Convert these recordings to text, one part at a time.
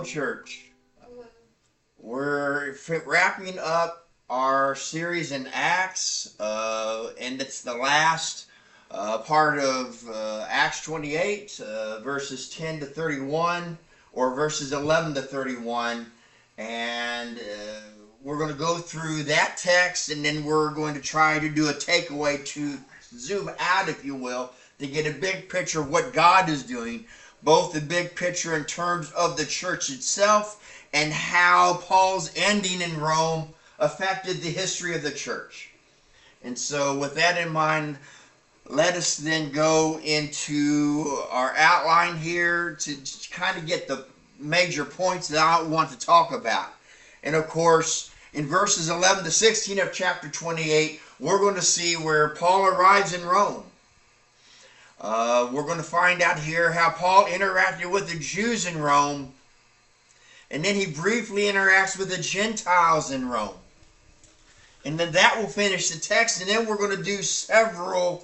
church. We're wrapping up our series in Acts, and it's the last part of Acts 28, verses 10 to 31, or verses 11 to 31, and we're going to go through that text, and then we're going to try to do a takeaway to zoom out, if you will, to get a big picture of what God is doing, both the big picture in terms of the church itself and how Paul's ending in Rome affected the history of the church. And so with that in mind, let us then go into our outline here to kind of get the major points that I want to talk about. And of course, in verses 11 to 16 of chapter 28, we're going to see where Paul arrives in Rome. We're going to find out here how Paul interacted with the Jews in Rome, and then he briefly interacts with the Gentiles in Rome. And then that will finish the text, and then we're going to do several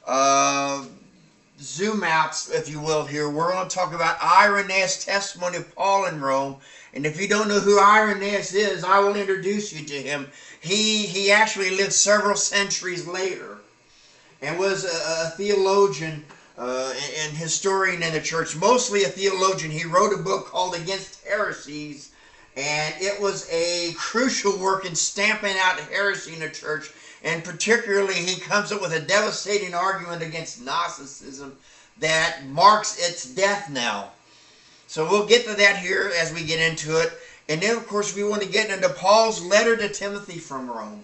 zoom outs, if you will, here. We're going to talk about Irenaeus' testimony of Paul in Rome. And if you don't know who Irenaeus is, I will introduce you to him. He actually lived several centuries later and was a theologian and historian in the church, mostly a theologian. He wrote a book called Against Heresies, and it was a crucial work in stamping out heresy in the church, and particularly he comes up with a devastating argument against Gnosticism that marks its death knell. So we'll get to that here as we get into it. And then, of course, we want to get into Paul's letter to Timothy from Rome.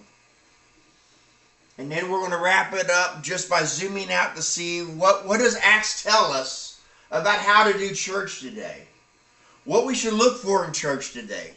And then we're going to wrap it up just by zooming out to see what does Acts tell us about how to do church today. What we should look for in church today.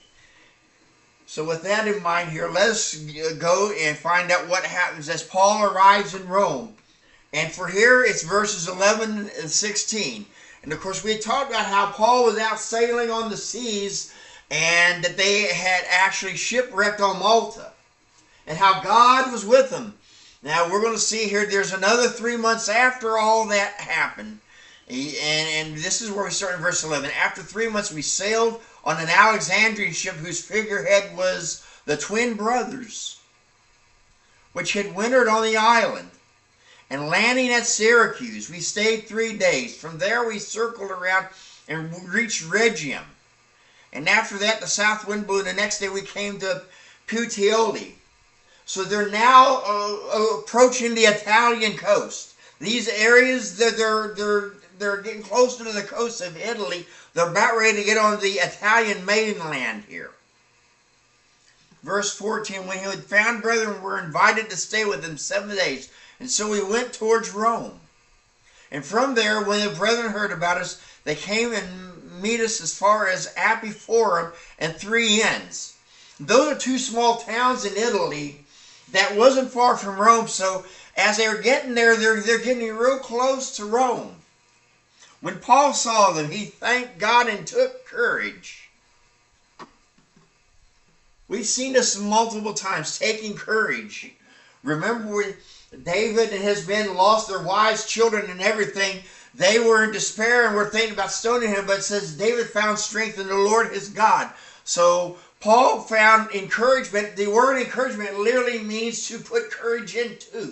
So with that in mind here, let's go and find out what happens as Paul arrives in Rome. And for here, it's verses 11 and 16. And of course, we talked about how Paul was out sailing on the seas and that they had actually shipwrecked on Malta. And how God was with them. Now, we're going to see here, there's another 3 months after all that happened. And this is where we start in verse 11. After 3 months, we sailed on an Alexandrian ship whose figurehead was the twin brothers, which had wintered on the island. And landing at Syracuse, we stayed 3 days. From there, we circled around and reached Rhegium. And after that, the south wind blew. The next day, we came to Puteoli. So they're now approaching the Italian coast. These areas, they're getting closer to the coast of Italy. They're about ready to get on the Italian mainland here. Verse 14, when he had found brethren, we were invited to stay with them 7 days. And so we went towards Rome. And from there, when the brethren heard about us, they came and meet us as far as Apiforum and 3 Inns. Those are 2 small towns in Italy that wasn't far from Rome. So as they were getting there, they're getting real close to Rome. When Paul saw them, he thanked God and took courage. We've seen this multiple times, taking courage. Remember when David and his men lost their wives, children, and everything. They were in despair and were thinking about stoning him, but it says David found strength in the Lord his God. So Paul found encouragement. The word encouragement literally means to put courage into.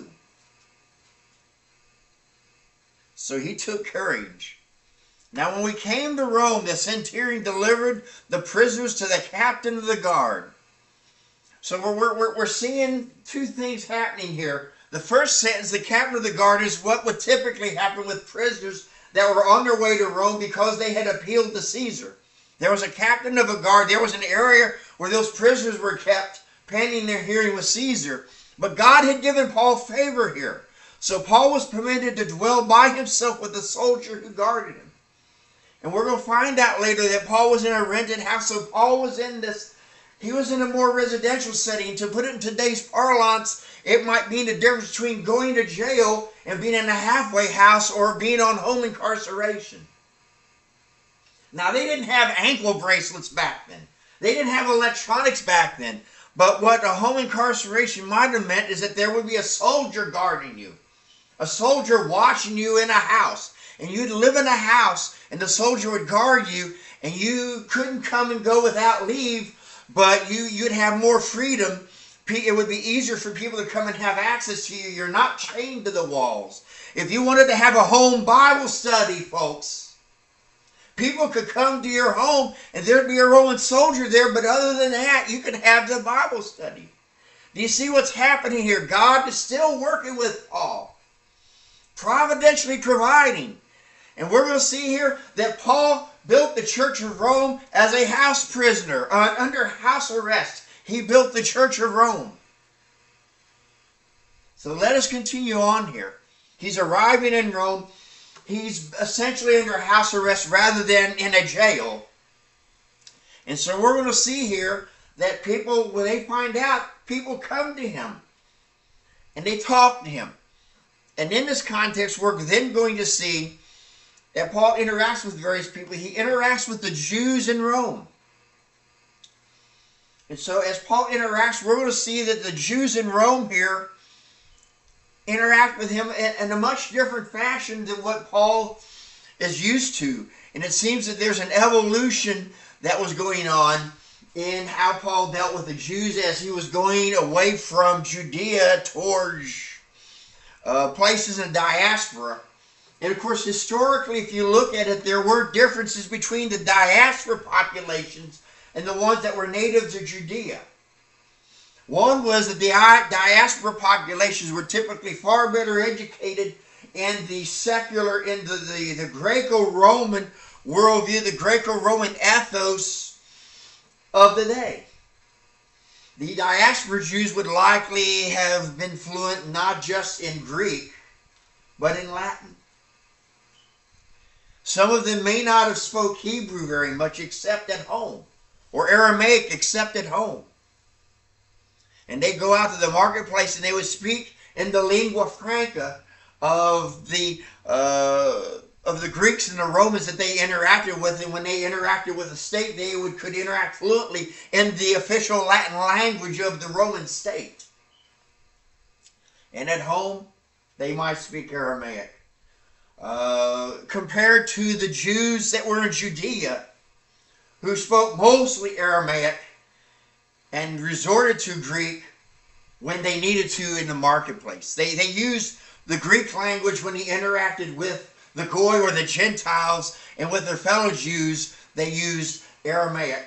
So he took courage. Now when we came to Rome, the centurion delivered the prisoners to the captain of the guard. So we're seeing 2 things happening here. The first sentence, the captain of the guard, is what would typically happen with prisoners that were on their way to Rome because they had appealed to Caesar. There was a captain of a guard. There was an area where those prisoners were kept pending their hearing with Caesar. But God had given Paul favor here. So Paul was permitted to dwell by himself with the soldier who guarded him. And we're going to find out later that Paul was in a rented house. So Paul was in this, he was in a more residential setting. To put it in today's parlance, it might mean the difference between going to jail and being in a halfway house or being on home incarceration. Now, they didn't have ankle bracelets back then. They didn't have electronics back then. But what a home incarceration might have meant is that there would be a soldier guarding you. A soldier watching you in a house. And you'd live in a house and the soldier would guard you and you couldn't come and go without leave, but you'd have more freedom. It would be easier for people to come and have access to you. You're not chained to the walls. If you wanted to have a home Bible study, folks, people could come to your home and there'd be a Roman soldier there, but other than that, you could have the Bible study. Do you see what's happening here? God is still working with Paul, providentially providing. And we're going to see here that Paul built the church of Rome as a house prisoner, under house arrest. He built the church of Rome. So let us continue on here. He's arriving in Rome. He's essentially under house arrest rather than in a jail. And so we're going to see here that people, when they find out, people come to him and they talk to him. And in this context, we're then going to see that Paul interacts with various people. He interacts with the Jews in Rome. And so as Paul interacts, we're going to see that the Jews in Rome here interact with him in a much different fashion than what Paul is used to. And it seems that there's an evolution that was going on in how Paul dealt with the Jews as he was going away from Judea towards places in the diaspora. And of course, historically, if you look at it, there were differences between the diaspora populations and the ones that were native to Judea. One was that the diaspora populations were typically far better educated in the secular, in the Greco-Roman worldview, the Greco-Roman ethos of the day. The diaspora Jews would likely have been fluent not just in Greek, but in Latin. Some of them may not have spoke Hebrew very much except at home, or Aramaic except at home. And they go out to the marketplace and they would speak in the lingua franca of the Greeks and the Romans that they interacted with. And when they interacted with the state, they could interact fluently in the official Latin language of the Roman state. And at home, they might speak Aramaic. Compared to the Jews that were in Judea, who spoke mostly Aramaic and resorted to Greek when they needed to in the marketplace. They used the Greek language when he interacted with the Goy or the Gentiles, and with their fellow Jews, they used Aramaic.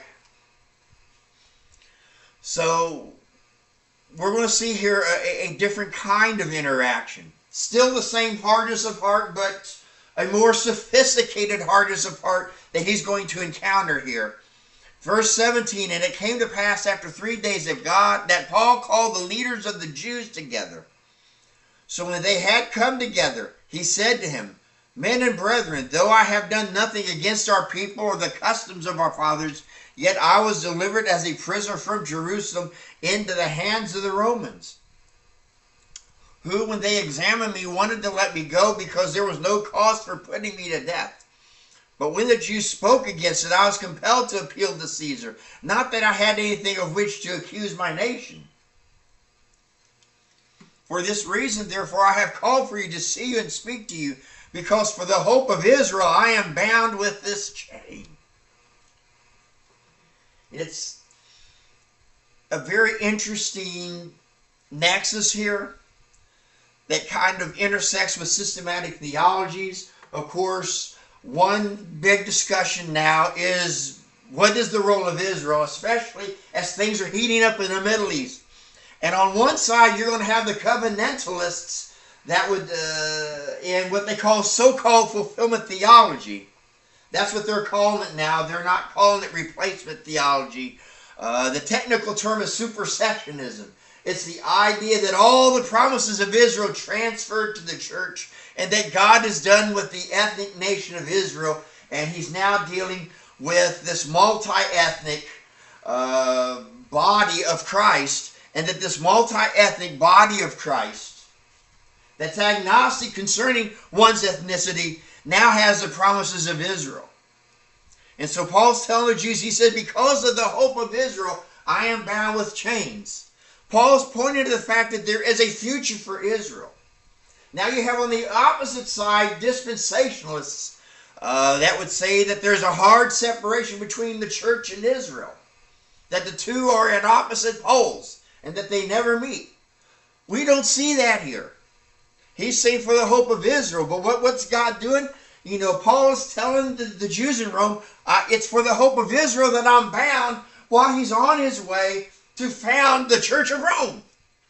So we're going to see here a different kind of interaction. Still the same hardness of heart, but a more sophisticated hardness of heart that he's going to encounter here. Verse 17, and it came to pass after 3 days that Paul called the leaders of the Jews together. So when they had come together, he said to him, Men and brethren, though I have done nothing against our people or the customs of our fathers, yet I was delivered as a prisoner from Jerusalem into the hands of the Romans, who, when they examined me, wanted to let me go because there was no cause for putting me to death. But when the Jews spoke against it, I was compelled to appeal to Caesar, not that I had anything of which to accuse my nation. For this reason, therefore, I have called for you to see you and speak to you, because for the hope of Israel I am bound with this chain. It's a very interesting nexus here that kind of intersects with systematic theologies. Of course, one big discussion now is, what is the role of Israel, especially as things are heating up in the Middle East? And on one side, you're going to have the covenantalists that would, in what they call so-called fulfillment theology. That's what they're calling it now. They're not calling it replacement theology. The technical term is supersessionism. It's the idea that all the promises of Israel transferred to the church, and that God is done with the ethnic nation of Israel, and he's now dealing with this multi-ethnic body of Christ, and that this multi-ethnic body of Christ that's agnostic concerning one's ethnicity now has the promises of Israel. And so Paul's telling the Jews, he said, because of the hope of Israel, I am bound with chains. Paul's pointing to the fact that there is a future for Israel. Now you have on the opposite side dispensationalists, that would say that there's a hard separation between the church and Israel, that the two are at opposite poles and that they never meet. We don't see that here. He's saying for the hope of Israel, but what's God doing? You know, Paul is telling the Jews in Rome, it's for the hope of Israel that I'm bound, while he's on his way to found the church of Rome.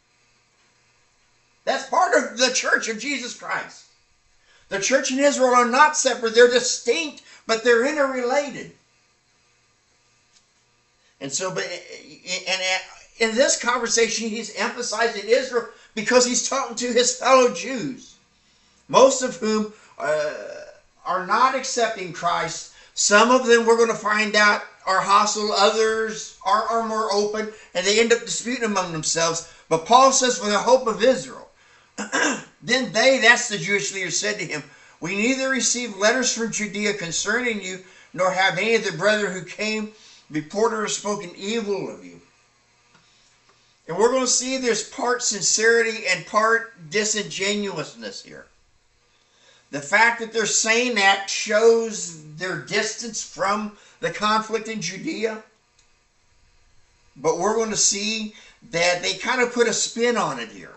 That's part of the church of Jesus Christ. The church and Israel are not separate. They're distinct, but they're interrelated. And so, in this conversation, he's emphasizing Israel because he's talking to his fellow Jews, most of whom are not accepting Christ. Some of them, we're going to find out, are hostile. Others are more open, and they end up disputing among themselves. But Paul says, for the hope of Israel. Then that's the Jewish leaders, said to him, we neither receive letters from Judea concerning you, nor have any of the brethren who came reported or spoken evil of you. And we're going to see there's part sincerity and part disingenuousness here. The fact that they're saying that shows their distance from the conflict in Judea. But we're going to see that they kind of put a spin on it here.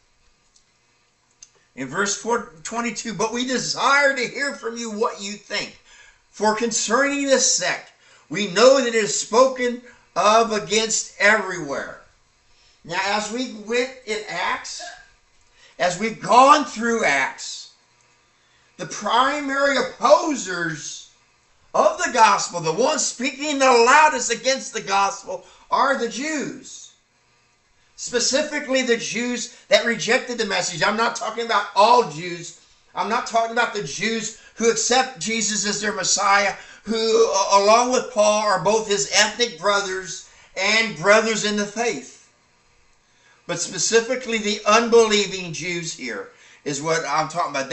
In verse 22, but we desire to hear from you what you think. For concerning this sect, we know that it is spoken of against everywhere. Now, as we went in Acts, as we've gone through Acts, the primary opposers of the gospel, the ones speaking the loudest against the gospel, are the Jews. Specifically the Jews that rejected the message. I'm not talking about all Jews. I'm not talking about the Jews who accept Jesus as their Messiah, who, along with Paul, are both his ethnic brothers and brothers in the faith. But specifically the unbelieving Jews here is what I'm talking about.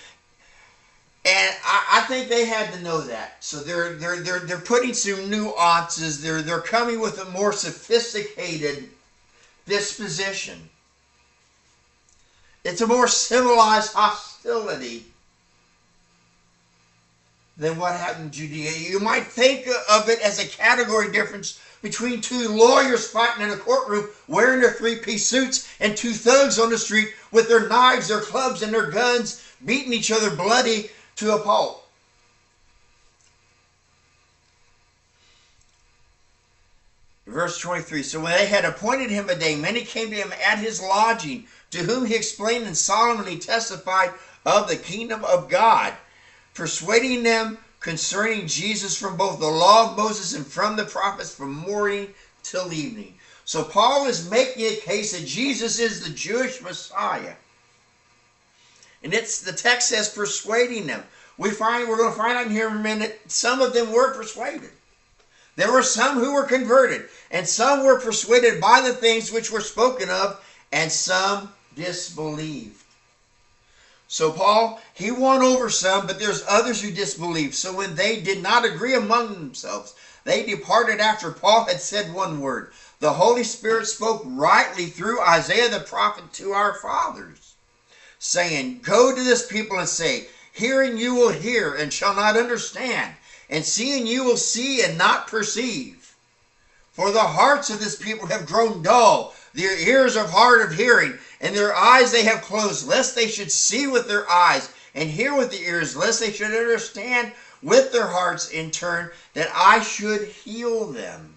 I think they had to know that. So they're putting some nuances. They're coming with a more sophisticated disposition. It's a more civilized hostility than what happened in Judea. You might think of it as a category difference between two lawyers fighting in a courtroom wearing their three-piece suits and two thugs on the street with their knives, their clubs, and their guns beating each other bloody to a pulp. Verse 23, so when they had appointed him a day, many came to him at his lodging, to whom he explained and solemnly testified of the kingdom of God, persuading them concerning Jesus from both the law of Moses and from the prophets from morning till evening. So Paul is making a case that Jesus is the Jewish Messiah. And the text says persuading them. We're going to find out in here in a minute, some of them were persuaded. There were some who were converted, and some were persuaded by the things which were spoken of, and some disbelieved. So Paul, he won over some, but there's others who disbelieved. So when they did not agree among themselves, they departed after Paul had said one word. The Holy Spirit spoke rightly through Isaiah the prophet to our fathers, saying, go to this people and say, hearing you will hear and shall not understand, and seeing you will see and not perceive. For the hearts of this people have grown dull, their ears are hard of hearing, and their eyes they have closed, lest they should see with their eyes, and hear with the ears, lest they should understand with their hearts in turn, that I should heal them.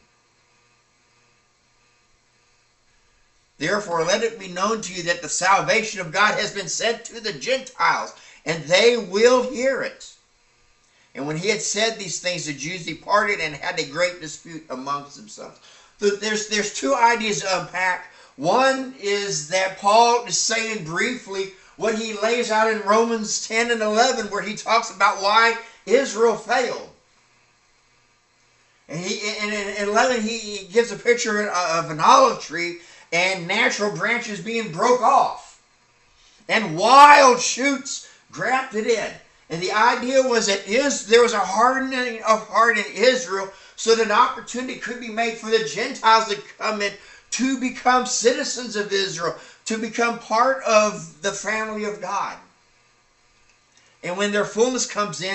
Therefore let it be known to you that the salvation of God has been sent to the Gentiles, and they will hear it. And when he had said these things, the Jews departed and had a great dispute amongst themselves. There's two ideas to unpack. One is that Paul is saying briefly what he lays out in Romans 10 and 11, where he talks about why Israel failed. And in 11, he gives a picture of an olive tree and natural branches being broke off and wild shoots grafted in. And the idea was that there was a hardening of heart in Israel so that an opportunity could be made for the Gentiles to come in to become citizens of Israel, to become part of the family of God. And when their fullness comes in,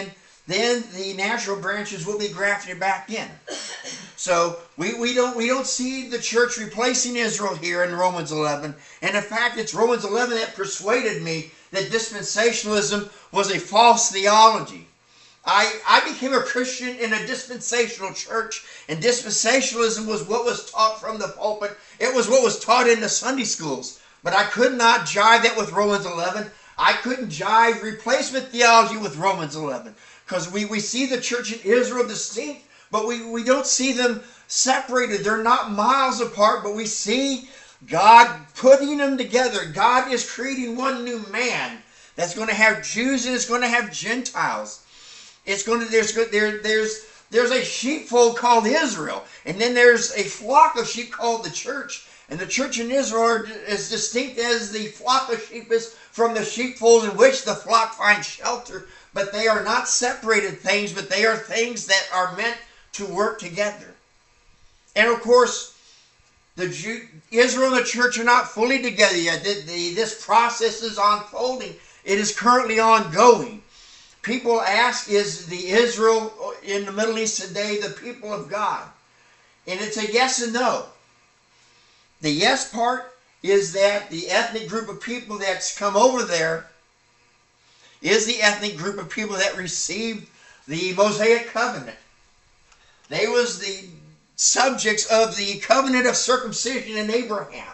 then the natural branches will be grafted back in. So we don't see the church replacing Israel here in Romans 11. And in fact, it's Romans 11 that persuaded me that dispensationalism was a false theology. I became a Christian in a dispensational church, and dispensationalism was what was taught from the pulpit. It was what was taught in the Sunday schools. But I could not jive that with Romans 11. I couldn't jive replacement theology with Romans 11. Because we see the church in Israel distinct, but we don't see them separated. They're not miles apart, but we see God putting them together. God is creating one new man that's going to have Jews and it's going to have Gentiles. It's going to there's a sheepfold called Israel, and then there's a flock of sheep called the church. And the church in Israel is distinct as the flock of sheep is from the sheepfold in which the flock finds shelter. But they are not separated things, but they are things that are meant to work together. And of course, Israel and the church are not fully together yet. This process is unfolding. It is currently ongoing. People ask, is the Israel in the Middle East today the people of God? And it's a yes and no. The yes part is that the ethnic group of people that's come over there is the ethnic group of people that received the Mosaic covenant. They was the subjects of the covenant of circumcision in Abraham.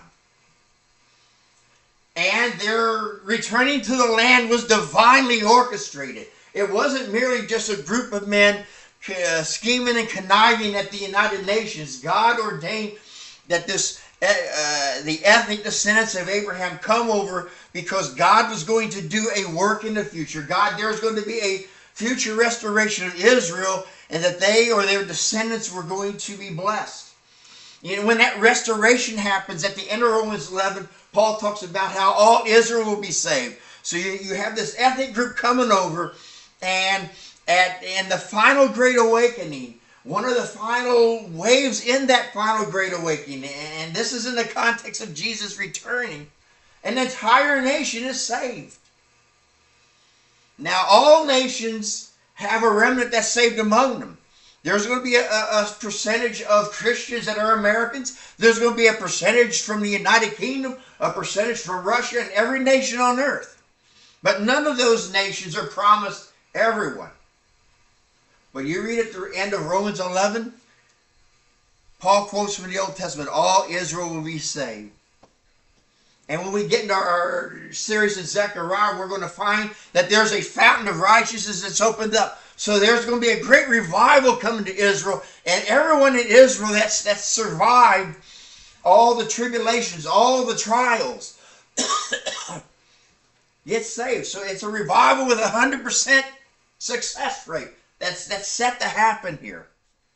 And their returning to the land was divinely orchestrated. It wasn't merely just a group of men scheming and conniving at the United Nations. God ordained that the ethnic descendants of Abraham come over because God was going to do a work in the future. There's going to be a future restoration of Israel, and that they or their descendants were going to be blessed. You know, when that restoration happens at the end of Romans 11, Paul talks about how all Israel will be saved. So you have this ethnic group coming over, and in the final Great Awakening, one of the final waves in that final Great Awakening, and this is in the context of Jesus returning, an entire nation is saved. Now, all nations have a remnant that's saved among them. There's going to be a percentage of Christians that are Americans. There's going to be a percentage from the United Kingdom, a percentage from Russia, and every nation on earth. But none of those nations are promised everyone. But you read at the end of Romans 11, Paul quotes from the Old Testament, all Israel will be saved. And when we get into our series in Zechariah, we're going to find that there's a fountain of righteousness that's opened up. So there's going to be a great revival coming to Israel. And everyone in Israel that's survived all the tribulations, all the trials, gets saved. So it's a revival with 100% success rate. That's set to happen here.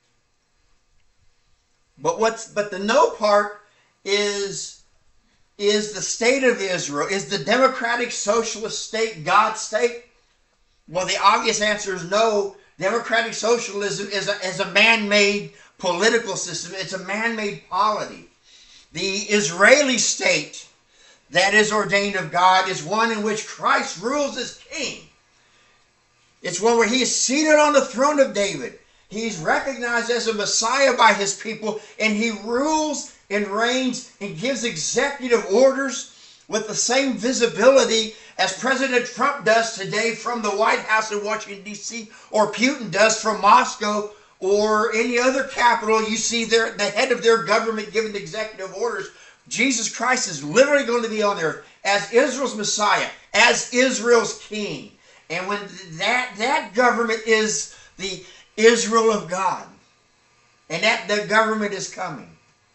But the no part is the state of Israel. Is the democratic socialist state God's state? Well, the obvious answer is no. Democratic socialism is a man-made political system. It's a man-made polity. The Israeli state that is ordained of God is one in which Christ rules as king. It's one where he is seated on the throne of David. He's recognized as a Messiah by his people, and he rules and reigns and gives executive orders with the same visibility as President Trump does today from the White House in Washington, D.C., or Putin does from Moscow or any other capital. You see the head of their government giving executive orders. Jesus Christ is literally going to be on earth as Israel's Messiah, as Israel's king. And when that government is the Israel of God, and that government is coming.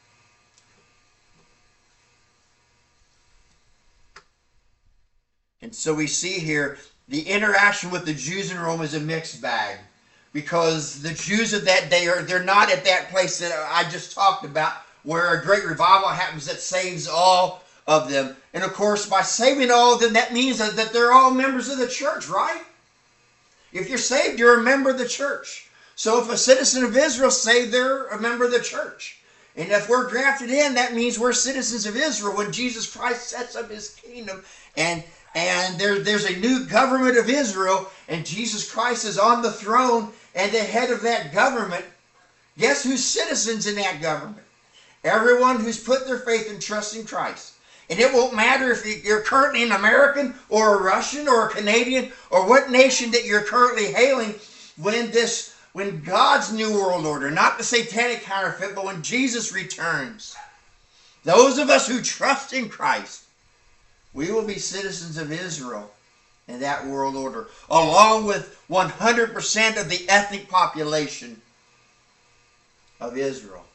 And so we see here the interaction with the Jews in Rome is a mixed bag, because the Jews of that day they're not at that place that I just talked about, where a great revival happens that saves all of them. And of course, by saving all of them, that means that they're all members of the church, right? If you're saved, you're a member of the church. So if a citizen of Israel is saved, they're a member of the church. And if we're grafted in, that means we're citizens of Israel when Jesus Christ sets up his kingdom. And And there's a new government of Israel, and Jesus Christ is on the throne and the head of that government. Guess who's citizens in that government? Everyone who's put their faith and trust in Christ. And it won't matter if you're currently an American or a Russian or a Canadian or what nation that you're currently hailing, when God's new world order, not the satanic counterfeit, but when Jesus returns, those of us who trust in Christ, we will be citizens of Israel in that world order, along with 100% of the ethnic population of Israel.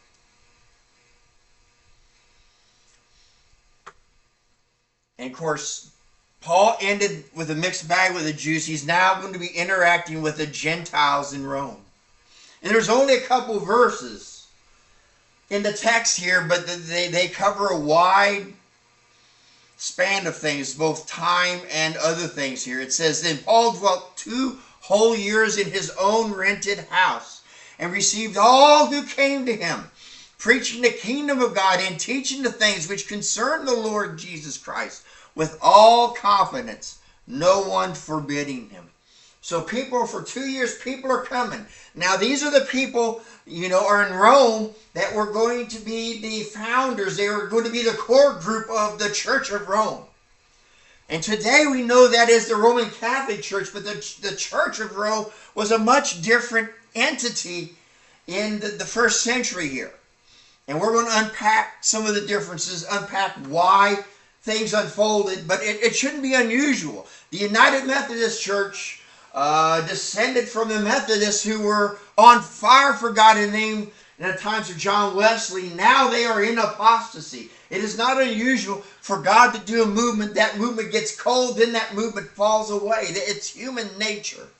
And of course, Paul ended with a mixed bag with the Jews. He's now going to be interacting with the Gentiles in Rome. And there's only a couple verses in the text here, but they cover a wide span of things, both time and other things here. It says, then Paul dwelt 2 whole years in his own rented house and received all who came to him, preaching the kingdom of God and teaching the things which concern the Lord Jesus Christ with all confidence, no one forbidding him. So for 2 years, people are coming. Now, these are the people, are in Rome that were going to be the founders. They were going to be the core group of the Church of Rome. And today we know that is the Roman Catholic Church, but the Church of Rome was a much different entity in the first century here. And we're going to unpack some of the differences, unpack why things unfolded, but it shouldn't be unusual. The United Methodist Church descended from the Methodists who were on fire for God in the times of John Wesley. Now they are in apostasy. It is not unusual for God to do a movement. That movement gets cold, then that movement falls away. It's human nature.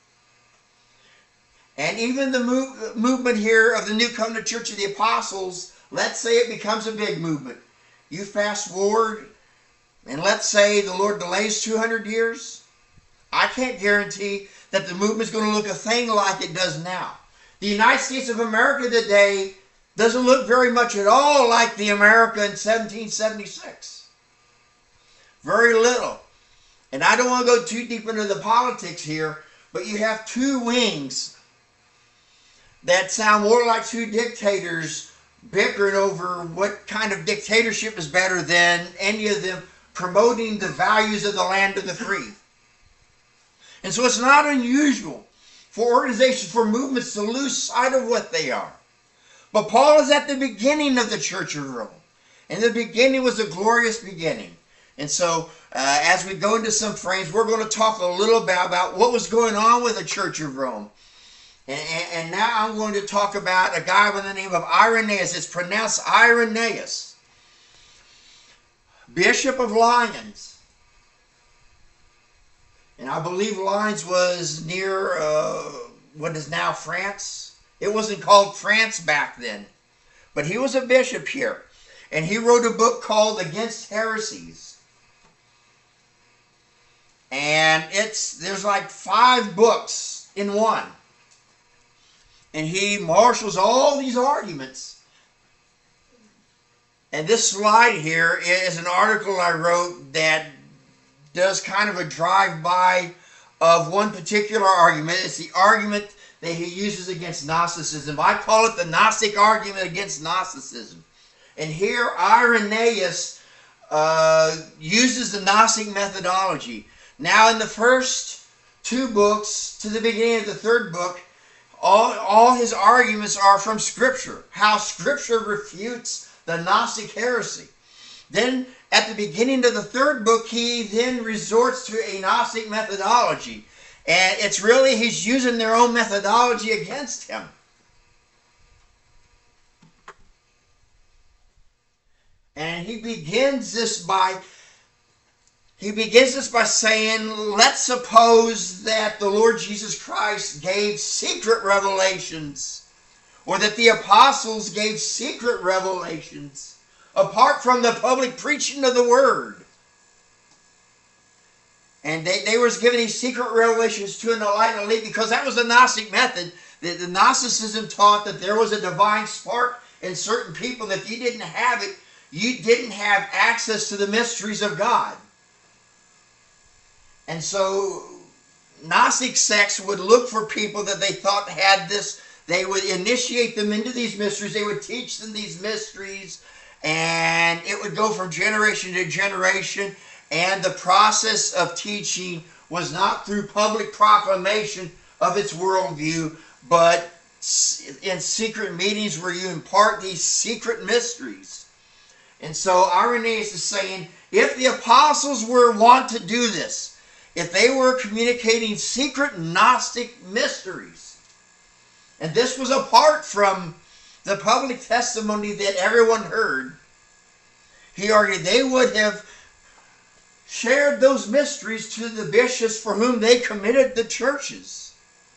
And even the movement here of the New Covenant Church of the Apostles, let's say it becomes a big movement. You fast forward, and let's say the Lord delays 200 years. I can't guarantee that the movement is going to look a thing like it does now. The United States of America today doesn't look very much at all like the America in 1776. Very little. And I don't want to go too deep into the politics here, but you have 2 wings that sound more like 2 dictators bickering over what kind of dictatorship is better than any of them promoting the values of the land of the free. And so it's not unusual for organizations, for movements to lose sight of what they are. But Paul is at the beginning of the Church of Rome. And the beginning was a glorious beginning. And so as we go into some frames, we're going to talk a little bit about what was going on with the Church of Rome. And now I'm going to talk about a guy by the name of Irenaeus. It's pronounced Irenaeus, Bishop of Lyons. And I believe Lyons was near what is now France. It wasn't called France back then. But he was a bishop here. And he wrote a book called Against Heresies. And there's like 5 books in one. And he marshals all these arguments. And this slide here is an article I wrote that does kind of a drive-by of one particular argument. It's the argument that he uses against Gnosticism. I call it the Gnostic argument against Gnosticism. And here Irenaeus uses the Gnostic methodology. Now in the first 2 books to the beginning of the 3rd book, all his arguments are from Scripture. How Scripture refutes the Gnostic heresy. Then at the beginning of the 3rd book, he then resorts to a Gnostic methodology. And it's really, he's using their own methodology against him. And he begins this by saying, let's suppose that the Lord Jesus Christ gave secret revelations, or that the apostles gave secret revelations, apart from the public preaching of the word. And they was given these secret revelations to an enlightened elite, because that was the Gnostic method. The Gnosticism taught that there was a divine spark in certain people. If you didn't have it, you didn't have access to the mysteries of God. And so Gnostic sects would look for people that they thought had this. They would initiate them into these mysteries. They would teach them these mysteries, and it would go from generation to generation. And the process of teaching was not through public proclamation of its worldview, but in secret meetings where you impart these secret mysteries. And so Irenaeus is saying, if the apostles were wont to do this, if they were communicating secret Gnostic mysteries, and this was apart from the public testimony that everyone heard, he argued they would have shared those mysteries to the bishops for whom they committed the churches.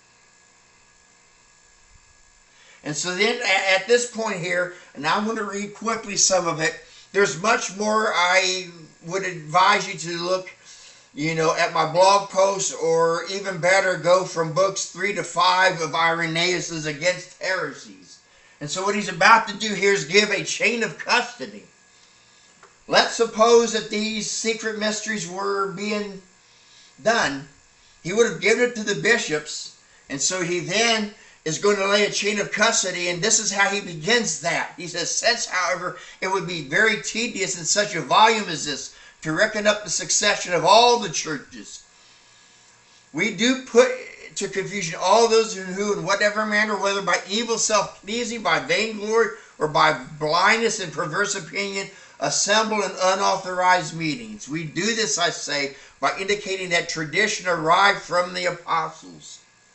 And so then at this point here, and I'm going to read quickly some of it, there's much more. I would advise you to look, at my blog post, or even better, go from books 3 to 5 of Irenaeus' Against Heresies. And so what he's about to do here is give a chain of custody. Let's suppose that these secret mysteries were being done. He would have given it to the bishops, and so he then is going to lay a chain of custody, and this is how he begins that. He says, since, however, it would be very tedious in such a volume as this to reckon up the succession of all the churches, we do put to confusion all those who in whatever manner, whether by evil self-pleasing, by vainglory, or by blindness and perverse opinion, assemble in unauthorized meetings. We do this, I say, by indicating that tradition arrived from the apostles.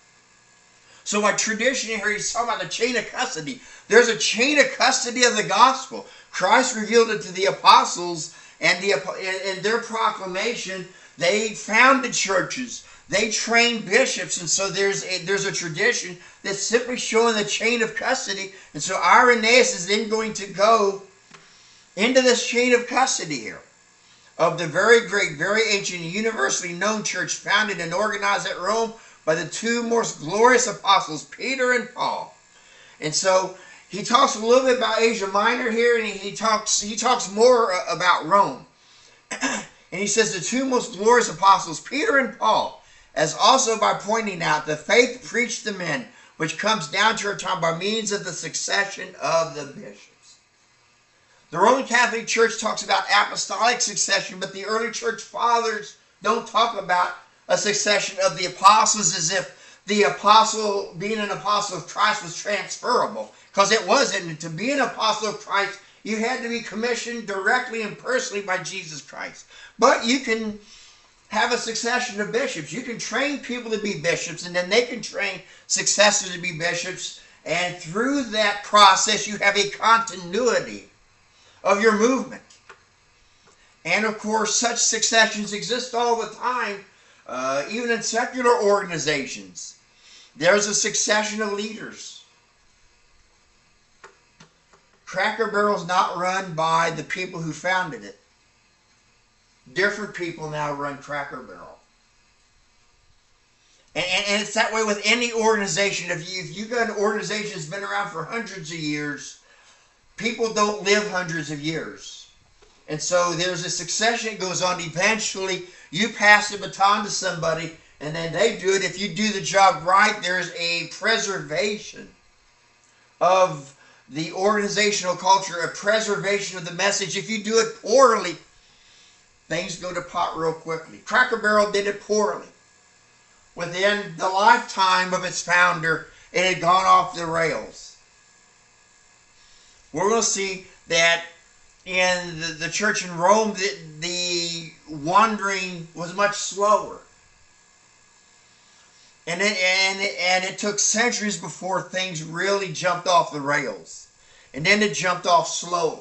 So by tradition here, he's talking about the chain of custody. There's a chain of custody of the gospel. Christ revealed it to the apostles, and in their proclamation, they founded churches. They trained bishops, and so there's a tradition that's simply showing the chain of custody. And so Irenaeus is then going to go into this chain of custody here of the very great, very ancient, universally known church founded and organized at Rome by the two most glorious apostles, Peter and Paul. And so he talks a little bit about Asia Minor here, and he talks more about Rome. And he says the two most glorious apostles, Peter and Paul, as also by pointing out the faith preached to men, which comes down to our time by means of the succession of the bishops. The Roman Catholic Church talks about apostolic succession, but the early church fathers don't talk about a succession of the apostles as if the apostle, being an apostle of Christ, was transferable. Because it wasn't. And to be an apostle of Christ, you had to be commissioned directly and personally by Jesus Christ. But you can have a succession of bishops. You can train people to be bishops, and then they can train successors to be bishops. And through that process, you have a continuity of your movement. And of course, such successions exist all the time. Even in secular organizations, there's a succession of leaders. Cracker Barrel is not run by the people who founded it. Different people now run Cracker Barrel. And it's that way with any organization. If you got an organization that's been around for hundreds of years, people don't live hundreds of years. And so there's a succession that goes on. Eventually, you pass the baton to somebody, and then they do it. If you do the job right, there's a preservation of the organizational culture, a preservation of the message. If you do it poorly, things go to pot real quickly. Cracker Barrel did it poorly. Within the lifetime of its founder, it had gone off the rails. We're going to see that in the church in Rome, the wandering was much slower. And it took centuries before things really jumped off the rails. And then it jumped off slowly.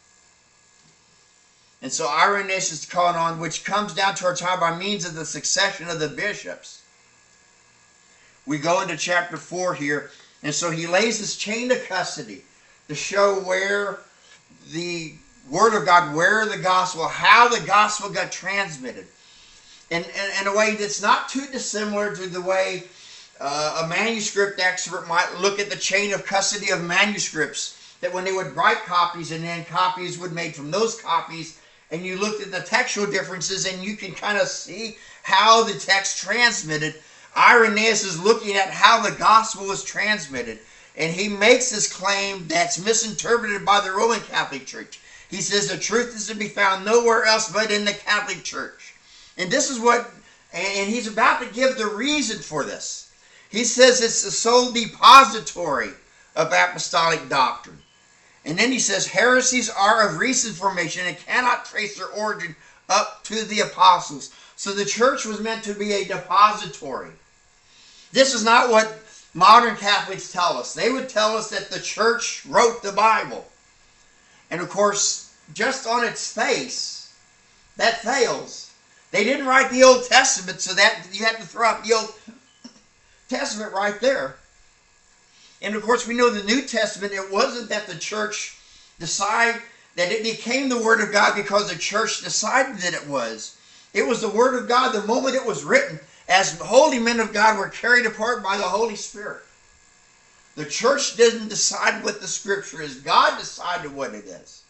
And so Irenaeus is calling on, which comes down to our time by means of the succession of the bishops. We go into chapter 4 here. And so he lays his chain of custody to show where the Word of God, where the gospel, how the gospel got transmitted. In a way that's not too dissimilar to the way a manuscript expert might look at the chain of custody of manuscripts, that when they would write copies and then copies would be made from those copies, and you looked at the textual differences and you can kind of see how the text transmitted. Irenaeus is looking at how the gospel was transmitted. And he makes this claim that's misinterpreted by the Roman Catholic Church. He says the truth is to be found nowhere else but in the Catholic Church. And this is what, and he's about to give the reason for this. He says it's the sole depository of apostolic doctrine. And then he says heresies are of recent formation and cannot trace their origin up to the apostles. So the church was meant to be a depository. This is not what modern Catholics tell us. They would tell us that the church wrote the Bible. And of course, just on its face, that fails. They didn't write the Old Testament, so that you have to throw out the Old Testament right there. And of course, we know the New Testament, it wasn't that the church decided that it became the Word of God because the church decided that it was. It was the Word of God the moment it was written, as holy men of God were carried apart by the Holy Spirit. The church didn't decide what the Scripture is. God decided what it is.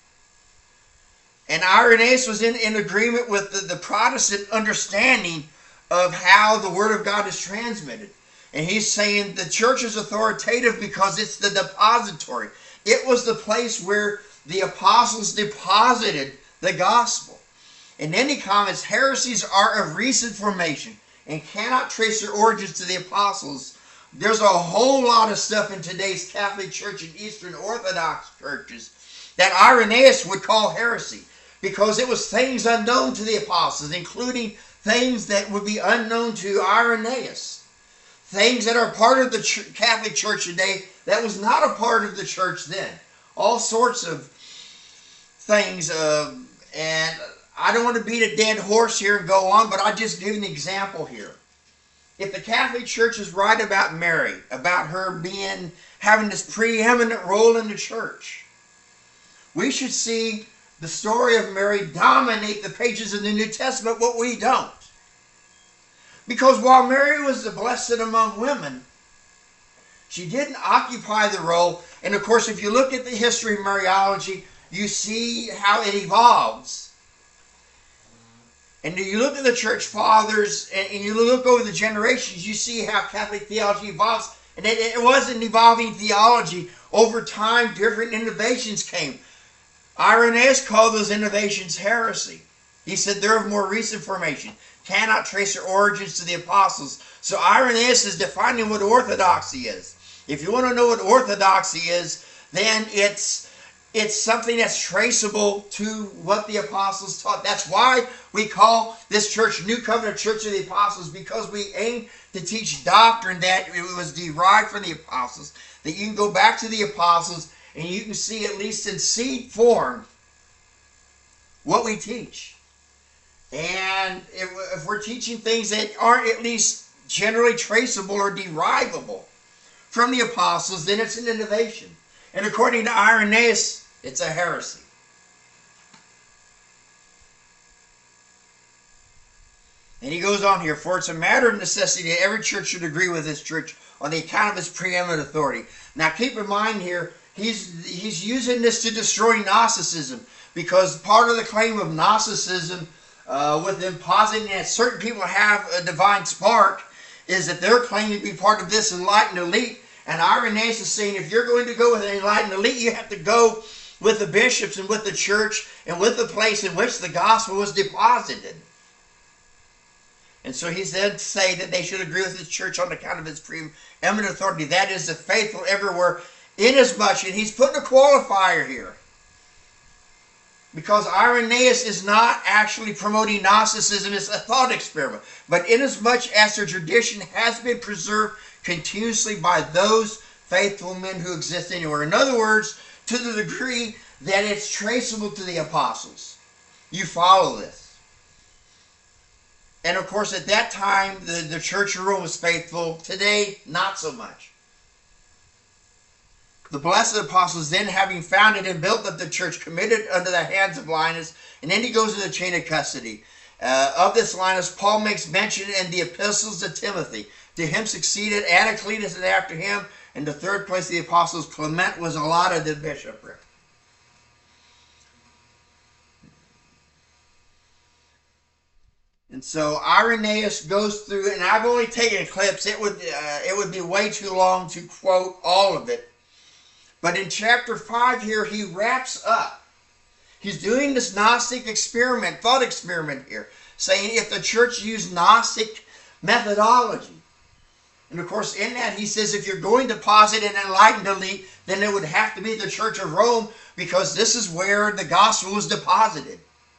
And Irenaeus was in agreement with the Protestant understanding of how the Word of God is transmitted. And he's saying the church is authoritative because it's the depository. It was the place where the apostles deposited the gospel. And then he comments, heresies are of recent formation and cannot trace their origins to the apostles. There's a whole lot of stuff in today's Catholic Church and Eastern Orthodox churches that Irenaeus would call heresy, because it was things unknown to the apostles, including things that would be unknown to Irenaeus. Things that are part of the Catholic Church today that was not a part of the church then. All sorts of things. And I don't want to beat a dead horse here and go on, but I'll just give an example here. If the Catholic Church is right about Mary, about her having this preeminent role in the church, we should see the story of Mary dominate the pages of the New Testament, but we don't. Because while Mary was the blessed among women, she didn't occupy the role. And of course, if you look at the history of Mariology, you see how it evolves. And you look at the church fathers, and you look over the generations, you see how Catholic theology evolves. And it wasn't evolving theology. Over time, different innovations came. Irenaeus called those innovations heresy. He said they're of more recent formation, cannot trace their origins to the apostles. So Irenaeus is defining what orthodoxy is. If you want to know what orthodoxy is, then it's something that's traceable to what the apostles taught. That's why we call this church New Covenant Church of the Apostles, because we aim to teach doctrine that it was derived from the apostles, that you can go back to the apostles and you can see, at least in seed form, what we teach. And if we're teaching things that aren't at least generally traceable or derivable from the apostles, then it's an innovation. And according to Irenaeus, it's a heresy. And he goes on here, for it's a matter of necessity that every church should agree with this church on the account of its preeminent authority. Now keep in mind here, he's using this to destroy Gnosticism, because part of the claim of Gnosticism, with them positing that certain people have a divine spark, is that they're claiming to be part of this enlightened elite. And Irenaeus is saying, if you're going to go with an enlightened elite, you have to go with the bishops and with the church and with the place in which the gospel was deposited. And so he's then saying that they should agree with the church on account of its preeminent authority. That is, the faithful everywhere, inasmuch, and he's putting a qualifier here, because Irenaeus is not actually promoting Gnosticism, it's a thought experiment. But inasmuch as their tradition has been preserved continuously by those faithful men who exist anywhere. In other words, to the degree that it's traceable to the apostles. You follow this. And of course, at that time, the Church of Rome was faithful. Today, not so much. The blessed apostles then, having founded and built up the church, committed unto the hands of Linus. And then he goes to the chain of custody. Of this Linus, Paul makes mention in the epistles to Timothy. To him succeeded Anacletus, and after him, in the third place of the apostles, Clement was allotted the bishopric. And And so Irenaeus goes through, and I've only taken clips. It would be way too long to quote all of it. But in chapter 5 here, he wraps up. He's doing this Gnostic thought experiment here, saying if the church used Gnostic methodology. And of course, in that, he says if you're going to posit an enlightened elite, then it would have to be the Church of Rome, because this is where the gospel was deposited.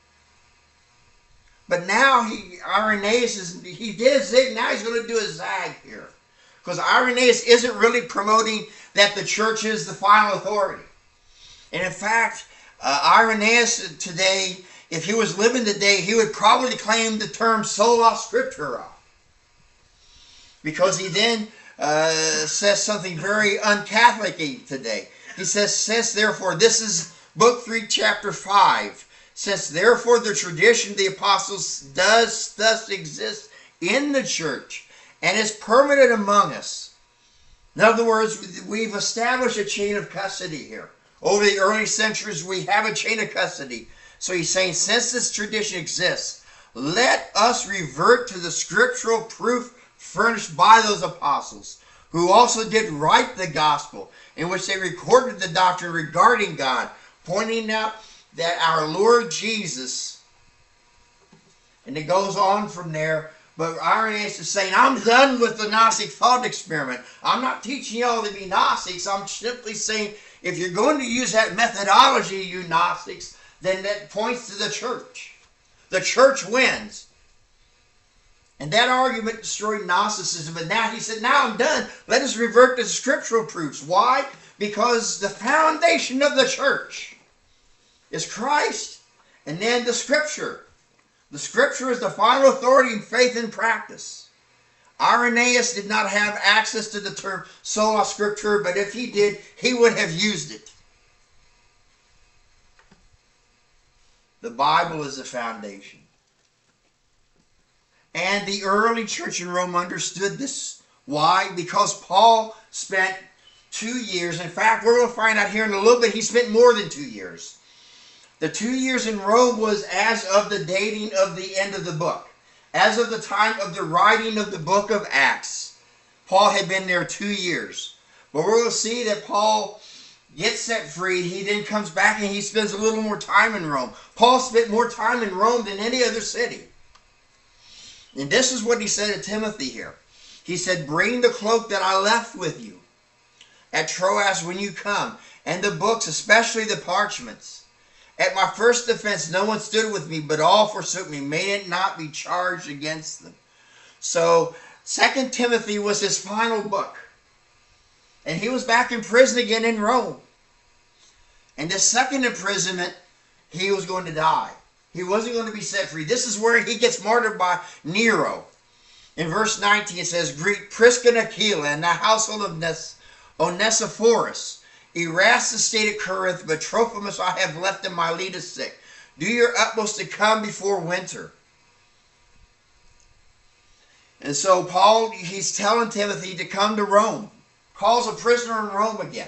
But now Irenaeus he did a zig, now he's going to do a zag here. Because Irenaeus isn't really promoting that the church is the final authority. And in fact, Irenaeus today, if he was living today, he would probably claim the term sola scriptura. Because he then says something very un-Catholic-y today. He says, therefore, this is book 3, chapter 5. Since therefore the tradition of the apostles does thus exist in the church and is permanent among us. In other words, we've established a chain of custody here. Over the early centuries, we have a chain of custody. So he's saying, since this tradition exists, let us revert to the scriptural proof furnished by those apostles, who also did write the gospel, in which they recorded the doctrine regarding God, pointing out that our Lord Jesus, and it goes on from there, but Irenaeus is saying, I'm done with the Gnostic thought experiment. I'm not teaching y'all to be Gnostics. I'm simply saying, if you're going to use that methodology, you Gnostics, then that points to the church. The church wins. And that argument destroyed Gnosticism. But now he said, now I'm done. Let us revert to scriptural proofs. Why? Because the foundation of the church is Christ, and then the Scripture. The Scripture is the final authority in faith and practice. Irenaeus did not have access to the term sola scriptura, but if he did, he would have used it. The Bible is the foundation. And the early church in Rome understood this. Why? Because Paul spent 2 years. In fact, we're going to find out here in a little bit, he spent more than 2 years. The 2 years in Rome was as of the dating of the end of the book. As of the time of the writing of the book of Acts. Paul had been there 2 years. But we're going to see that Paul gets set free. He then comes back and he spends a little more time in Rome. Paul spent more time in Rome than any other city. And this is what he said to Timothy here. He said, bring the cloak that I left with you at Troas when you come, and the books, especially the parchments. At my first defense, no one stood with me, but all forsook me. May it not be charged against them. So, 2 Timothy was his final book. And he was back in prison again in Rome. And the second imprisonment, he was going to die. He wasn't going to be set free. This is where he gets martyred by Nero. In verse 19 it says, greet Prisca and Aquila and the household of Onesiphorus. Erastus stayed at Corinth, but Trophimus I have left in Miletus sick. Do your utmost to come before winter. And so Paul, he's telling Timothy to come to Rome. Paul's a prisoner in Rome again.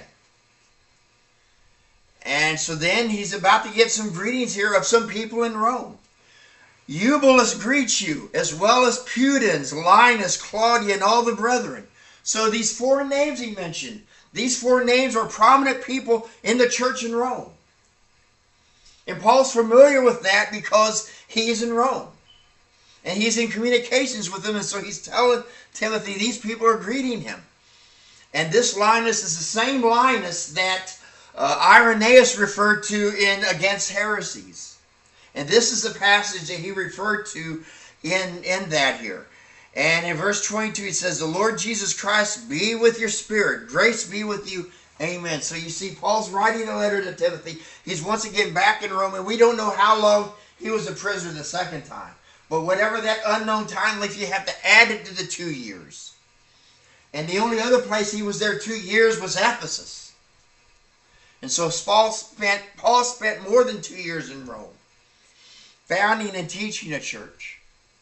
And so then he's about to get some greetings here of some people in Rome. Eubulus greets you, as well as Pudens, Linus, Claudia, and all the brethren. So these 4 names he mentioned, these 4 names are prominent people in the church in Rome. And Paul's familiar with that because he's in Rome. And he's in communications with them, and so he's telling Timothy these people are greeting him. And this Linus is the same Linus that Irenaeus referred to in Against Heresies. And this is the passage that he referred to in that here. And in verse 22 it says, the Lord Jesus Christ be with your spirit. Grace be with you. Amen. So you see Paul's writing a letter to Timothy. He's once again back in Rome, and we don't know how long he was a prisoner the second time. But whatever that unknown time length, you have to add it to the 2 years. And the only other place he was there 2 years was Ephesus. And so Paul spent more than 2 years in Rome, founding and teaching a church.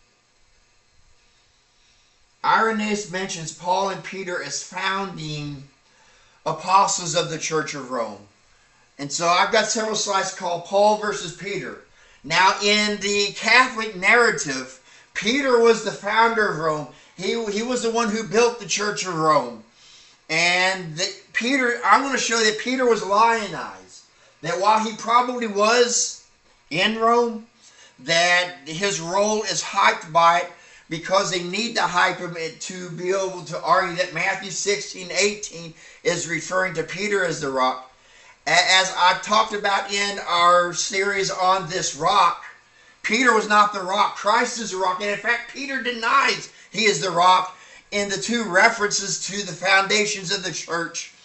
Irenaeus mentions Paul and Peter as founding apostles of the Church of Rome. And so I've got several slides called Paul versus Peter. Now in the Catholic narrative, Peter was the founder of Rome. He was the one who built the Church of Rome. And Peter, I'm going to show that Peter was lionized. That while he probably was in Rome, that his role is hyped by it because they need to hype him to be able to argue that Matthew 16:18 is referring to Peter as the rock. As I've talked about in our series on this rock, Peter was not the rock. Christ is the rock. And in fact, Peter denies he is the rock in the two references to the foundations of the church.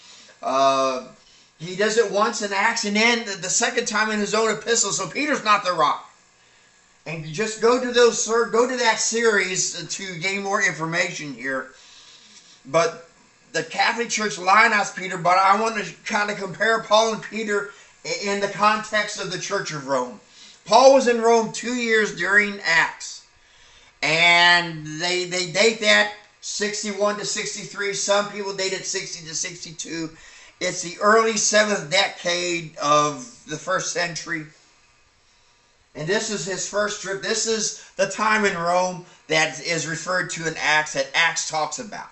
He does it once in Acts and then the second time in his own epistle. So Peter's not the rock. And just go to that series to gain more information here. But the Catholic Church lionized Peter, but I want to kind of compare Paul and Peter in the context of the Church of Rome. Paul was in Rome 2 years during Acts. And they date that 61 to 63. Some people date it 60 to 62. It's the early 7th decade of the 1st century. And this is his first trip. This is the time in Rome that is referred to in Acts, that Acts talks about.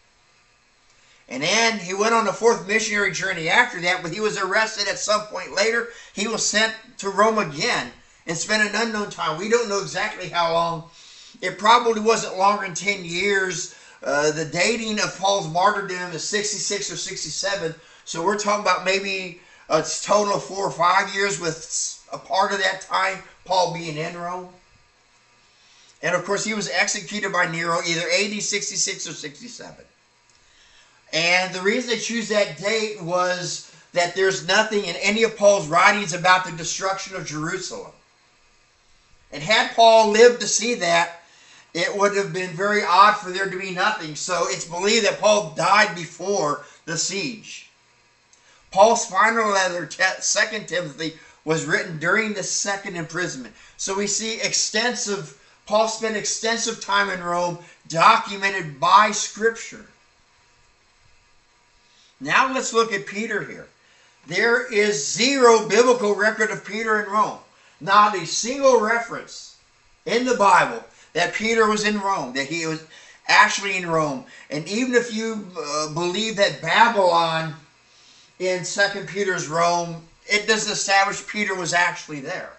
And then he went on a 4th missionary journey after that, but he was arrested at some point later. He was sent to Rome again and spent an unknown time. We don't know exactly how long. It probably wasn't longer than 10 years. The dating of Paul's martyrdom is 66 or 67. So we're talking about maybe a total of 4 or 5 years, with a part of that time Paul being in Rome. And of course he was executed by Nero either AD 66 or 67. And the reason they choose that date was that there's nothing in any of Paul's writings about the destruction of Jerusalem. And had Paul lived to see that, it would have been very odd for there to be nothing. So it's believed that Paul died before the siege. Paul's final letter, 2 Timothy, was written during the second imprisonment. So we see Paul spent extensive time in Rome, documented by Scripture. Now let's look at Peter here. There is zero biblical record of Peter in Rome. Not a single reference in the Bible that Peter was in Rome, that he was actually in Rome. And even if you believe that Babylon in 2 Peter's Rome, it doesn't establish Peter was actually there.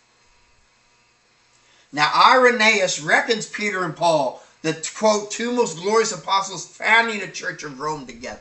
Now Irenaeus reckons Peter and Paul, the, quote, two most glorious apostles founding the Church of Rome together.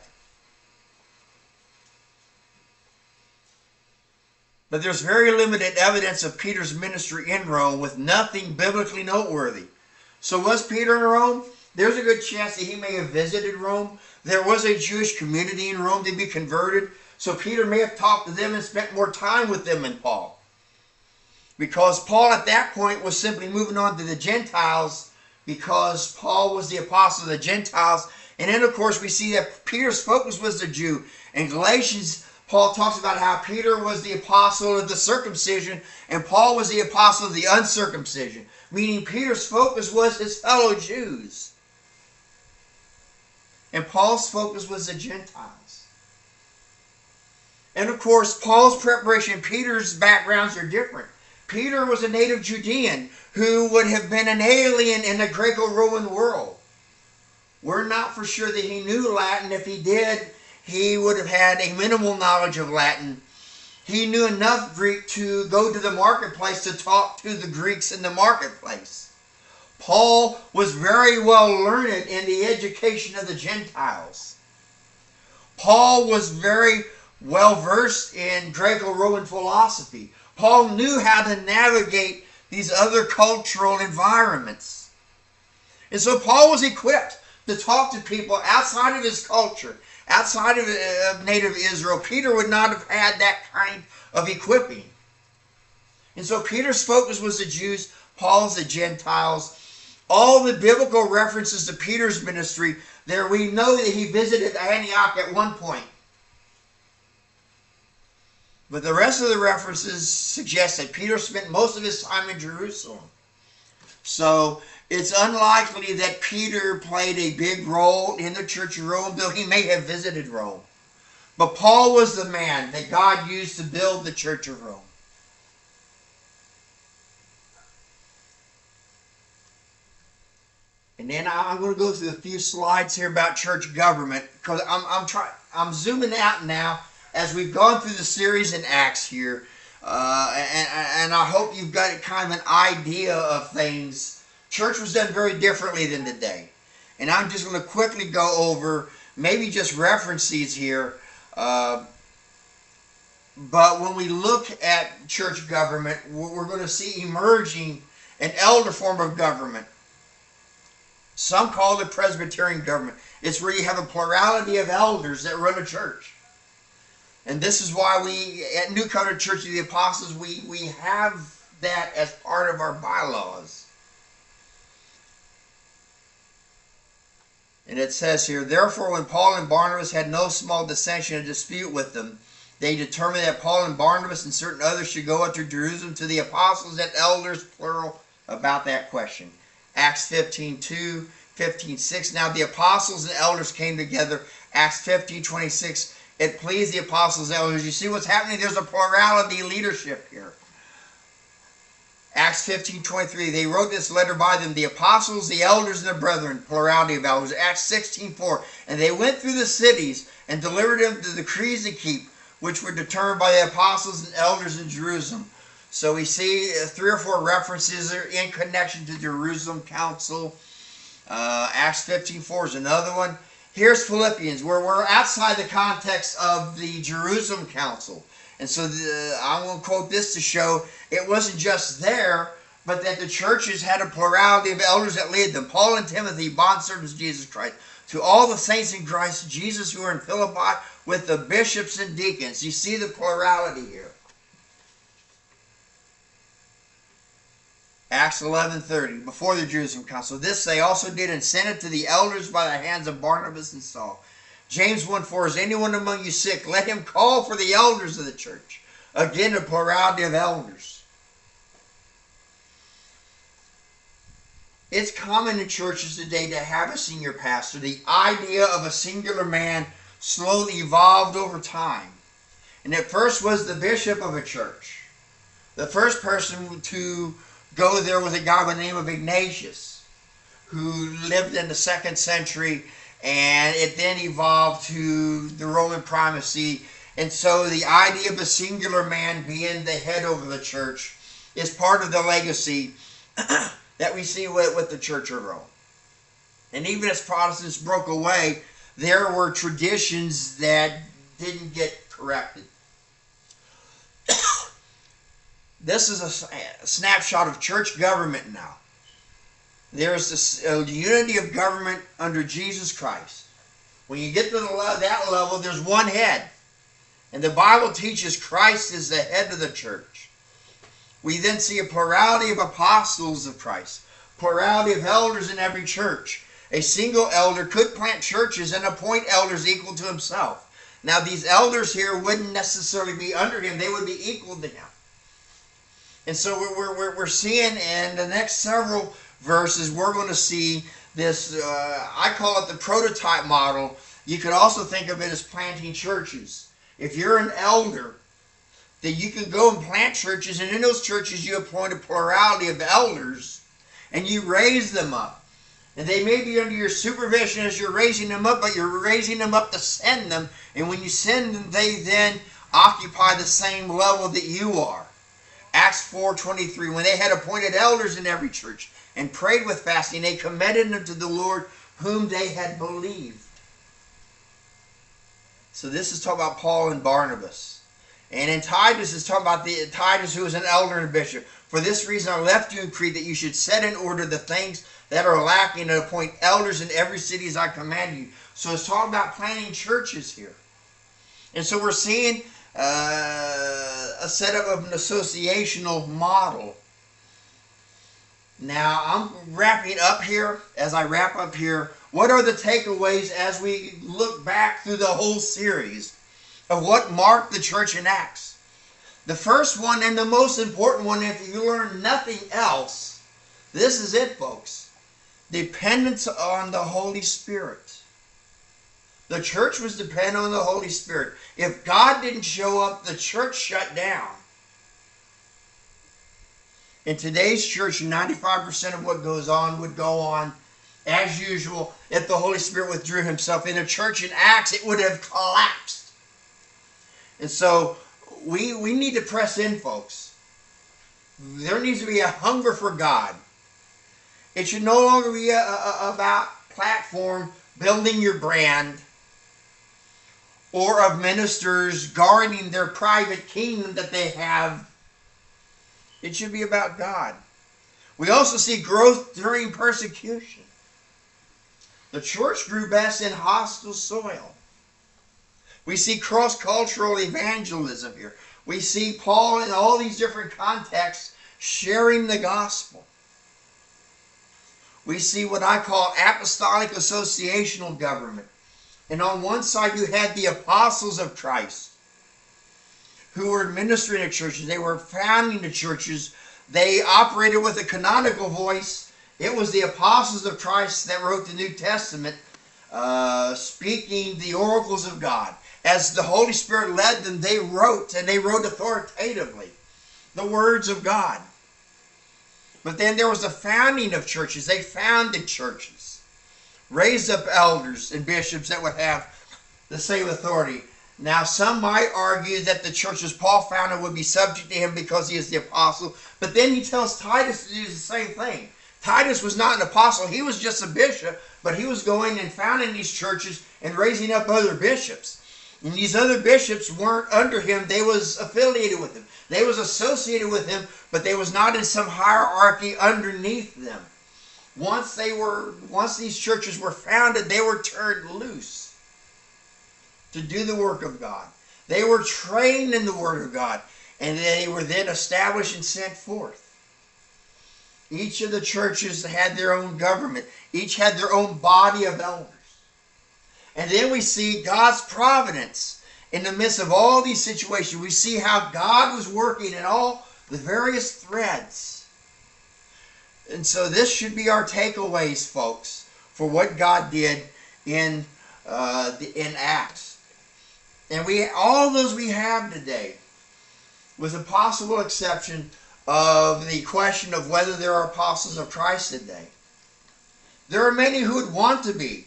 But there's very limited evidence of Peter's ministry in Rome, with nothing biblically noteworthy. So was Peter in Rome? There's a good chance that he may have visited Rome. There was a Jewish community in Rome to be converted. So Peter may have talked to them and spent more time with them than Paul. Because Paul at that point was simply moving on to the Gentiles, because Paul was the apostle of the Gentiles. And then of course we see that Peter's focus was the Jew. In Galatians, Paul talks about how Peter was the apostle of the circumcision and Paul was the apostle of the uncircumcision. Meaning Peter's focus was his fellow Jews. And Paul's focus was the Gentiles. And of course, Paul's preparation and Peter's backgrounds are different. Peter was a native Judean who would have been an alien in the Greco-Roman world. We're not for sure that he knew Latin. If he did, he would have had a minimal knowledge of Latin. He knew enough Greek to go to the marketplace to talk to the Greeks in the marketplace. Paul was very well learned in the education of the Gentiles. Paul was very well versed in Greco-Roman philosophy. Paul knew how to navigate these other cultural environments. And so Paul was equipped to talk to people outside of his culture, outside of native Israel. Peter would not have had that kind of equipping. And so Peter's focus was the Jews, Paul's the Gentiles. All the biblical references to Peter's ministry, there we know that he visited Antioch at one point. But the rest of the references suggest that Peter spent most of his time in Jerusalem. So it's unlikely that Peter played a big role in the Church of Rome, though he may have visited Rome. But Paul was the man that God used to build the Church of Rome. And then I'm going to go through a few slides here about church government, because I'm zooming out now as we've gone through the series in Acts here, and I hope you've got kind of an idea of things. Church was done very differently than today, and I'm just going to quickly go over maybe just references here. But when we look at church government, we're going to see emerging an elder form of government. Some call it Presbyterian government. It's where you have a plurality of elders that run a church. And this is why we, at New Covenant Church of the Apostles, we have that as part of our bylaws. And it says here, therefore when Paul and Barnabas had no small dissension and dispute with them, they determined that Paul and Barnabas and certain others should go up to Jerusalem to the apostles and elders, plural, about that question. Acts 15:2, 15:6. Now the apostles and elders came together. Acts 15:26. It pleased the apostles and elders. You see what's happening? There's a plurality leadership here. Acts 15:23. They wrote this letter by them, the apostles, the elders, and the brethren, plurality of elders. Acts 16:4. And they went through the cities and delivered them the decrees to keep, which were determined by the apostles and elders in Jerusalem. So we see 3 or 4 references are in connection to Jerusalem Council. Acts 15:4 is another one. Here's Philippians, where we're outside the context of the Jerusalem Council. And so I'm going to quote this to show it wasn't just there, but that the churches had a plurality of elders that lead them. Paul and Timothy, bondservants of Jesus Christ. To all the saints in Christ Jesus who are in Philippi, with the bishops and deacons. You see the plurality here. Acts 11:30, before the Jerusalem Council. This they also did and sent it to the elders by the hands of Barnabas and Saul. James 1:4, is anyone among you sick? Let him call for the elders of the church. Again, a plurality of elders. It's common in churches today to have a senior pastor. The idea of a singular man slowly evolved over time. And at first was the bishop of a church. The first person to go there was a guy by the name of Ignatius, who lived in the 2nd century, and it then evolved to the Roman primacy. And so the idea of a singular man being the head over the church is part of the legacy that we see with the Church of Rome. And even as Protestants broke away, there were traditions that didn't get corrected. This is a snapshot of church government now. There is this unity of government under Jesus Christ. When you get to that level, there's one head. And the Bible teaches Christ is the head of the church. We then see a plurality of apostles of Christ, plurality of elders in every church. A single elder could plant churches and appoint elders equal to himself. Now these elders here wouldn't necessarily be under him. They would be equal to him. And so we're seeing in the next several verses, we're going to see this, I call it the prototype model. You could also think of it as planting churches. If you're an elder, then you can go and plant churches, and in those churches you appoint a plurality of elders, and you raise them up. And they may be under your supervision as you're raising them up, but you're raising them up to send them. And when you send them, they then occupy the same level that you are. Acts 4:23, when they had appointed elders in every church and prayed with fasting, they commended them to the Lord whom they had believed. So this is talking about Paul and Barnabas. And in Titus, it's talking about Titus, who was an elder and a bishop. For this reason I left you in Crete, that you should set in order the things that are lacking and appoint elders in every city as I command you. So it's talking about planting churches here. And so we're seeing a setup of an associational model. Now I'm wrapping up here. As I wrap up here, what are the takeaways as we look back through the whole series of what marked the church in Acts? The first one, and the most important one, if you learn nothing else, this is it, folks. Dependence on the Holy Spirit. The church was dependent on the Holy Spirit. If God didn't show up, the church shut down. In today's church, 95% of what goes on would go on As usual, if the Holy Spirit withdrew himself in a church in Acts, it would have collapsed. And so we need to press in, folks. There needs to be a hunger for God. It should no longer be about platform building your brand, or of ministers guarding their private kingdom that they have. It should be about God. We also see growth during persecution. The church grew best in hostile soil. We see cross-cultural evangelism here. We see Paul in all these different contexts sharing the gospel. We see what I call apostolic associational government. And on one side you had the apostles of Christ who were ministering at churches. They were founding the churches. They operated with a canonical voice. It was the apostles of Christ that wrote the New Testament, speaking the oracles of God. As the Holy Spirit led them, they wrote, and they wrote authoritatively, the words of God. But then there was the founding of churches. They founded churches, raised up elders and bishops that would have the same authority. Now, some might argue that the churches Paul founded would be subject to him because he is the apostle. But then he tells Titus to do the same thing. Titus was not an apostle. He was just a bishop, but he was going and founding these churches and raising up other bishops. And these other bishops weren't under him. They was affiliated with him. They was associated with him, but they was not in some hierarchy underneath them. Once these churches were founded, they were turned loose to do the work of God. They were trained in the Word of God, and they were then established and sent forth. Each of the churches had their own government. Each had their own body of elders. And then we see God's providence in the midst of all these situations. We see how God was working in all the various threads. And so this should be our takeaways, folks, for what God did in Acts. And all those we have today, with a possible exception of the question of whether there are apostles of Christ today. There are many who would want to be.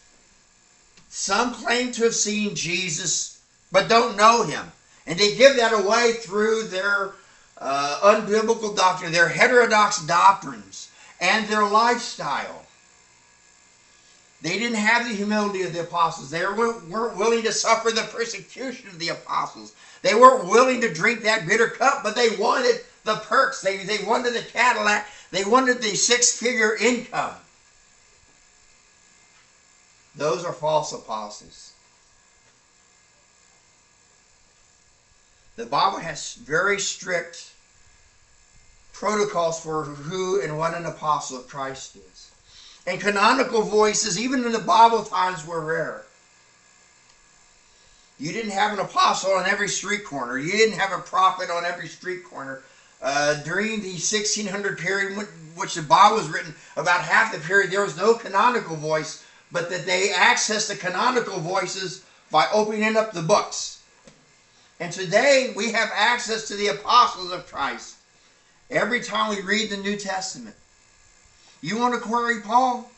Some claim to have seen Jesus, but don't know him. And they give that away through their unbiblical doctrine, their heterodox doctrines, and their lifestyle. They didn't have the humility of the apostles. They weren't willing to suffer the persecution of the apostles. They weren't willing to drink that bitter cup, but they wanted the perks. They wanted the Cadillac. They wanted the six-figure income. Those are false apostles. The Bible has very strict protocols for who and what an apostle of Christ is. And canonical voices, even in the Bible times, were rare. You didn't have an apostle on every street corner. You didn't have a prophet on every street corner. During the 1600 period, which the Bible was written, about half the period, there was no canonical voice, but that they accessed the canonical voices by opening up the books. And today, we have access to the apostles of Christ every time we read the New Testament. You want to query Paul?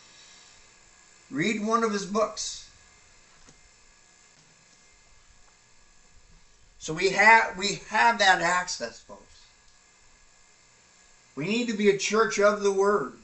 Read one of his books. So we have that access, folks. We need to be a church of the Word.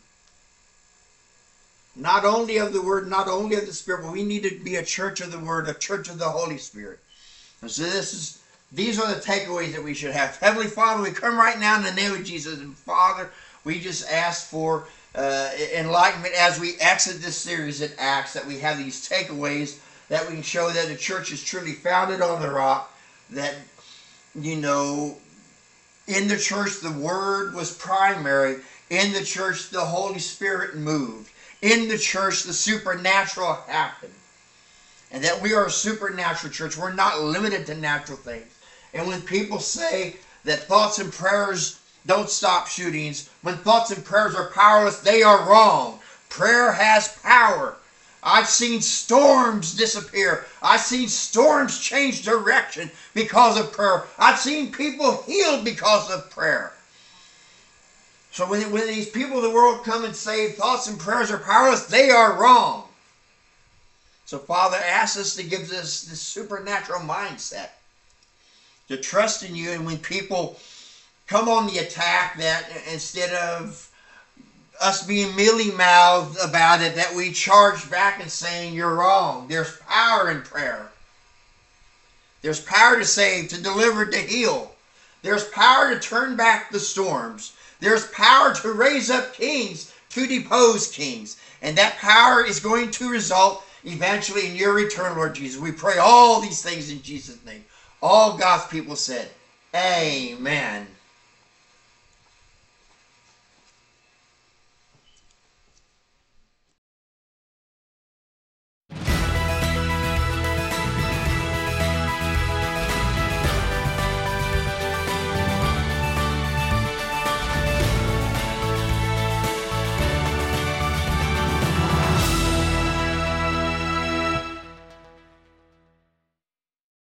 Not only of the Word, not only of the Spirit, but we need to be a church of the Word, a church of the Holy Spirit. And so these are the takeaways that we should have. Heavenly Father, we come right now in the name of Jesus. And Father, we just ask for enlightenment as we exit this series in Acts, that we have these takeaways, that we can show that the church is truly founded on the rock, that, in the church the Word was primary, in the church the Holy Spirit moved, in the church the supernatural happened, and that we are a supernatural church. We're not limited to natural things. And when people say that thoughts and prayers don't stop shootings, when thoughts and prayers are powerless, they are wrong. Prayer has power. I've seen storms disappear. I've seen storms change direction because of prayer. I've seen people healed because of prayer. So when these people of the world come and say thoughts and prayers are powerless, they are wrong. So Father asks us to give this supernatural mindset to trust in you. And when people come on the attack, that instead of us being mealy-mouthed about it, that we charge back and saying you're wrong. There's power in prayer. There's power to save, to deliver, to heal. There's power to turn back the storms. There's power to raise up kings, to depose kings. And that power is going to result eventually in your return, Lord Jesus. We pray all these things in Jesus' name. All God's people said, Amen.